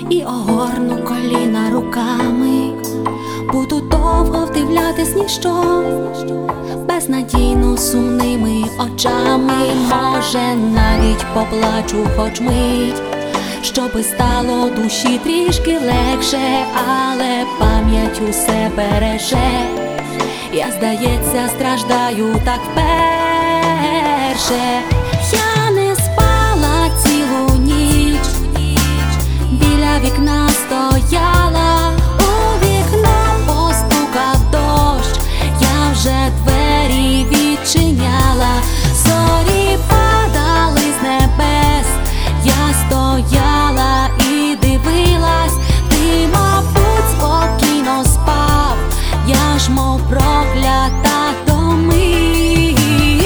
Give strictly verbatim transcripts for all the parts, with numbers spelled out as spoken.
і огорну коліна руками. Буду довго вдивлятись ніщо, безнадійно сумними очами. Може, навіть поплачу хоч мить, щоби стало душі трішки легше, але пам'ять усе береже. Я, здається, страждаю так вперше. Я не спала цілу ніч, біля вікна стояла, у вікно постукав дощ, я вже двері відчиняла. Зорі падали з небес, я стояла і дивилась. Ти, мабуть, спокійно спав, я ж мов проклята домилась.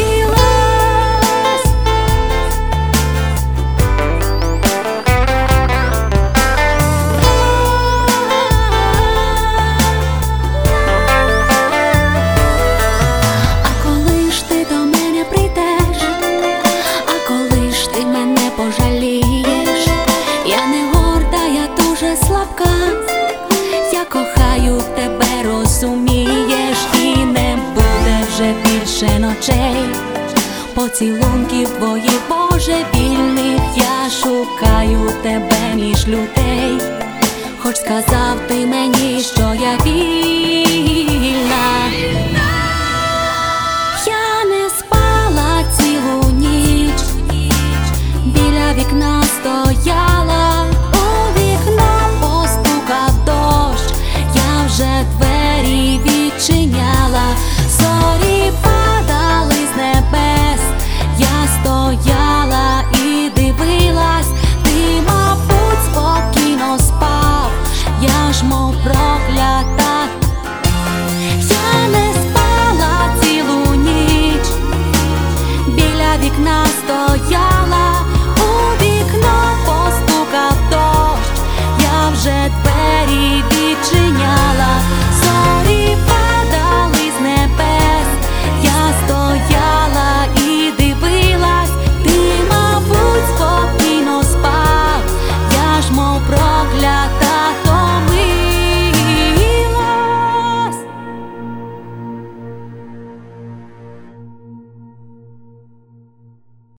А коли ж ти до мене прийдеш, а коли ж ти мене пожалієш? Я не горда, я дуже слабка, я кохаю тебе, розумієш, і не буде вже більше ночей, поцілунків твоїх божевільних. Я шукаю тебе між людей, хоч сказав ти мені, що я вільний.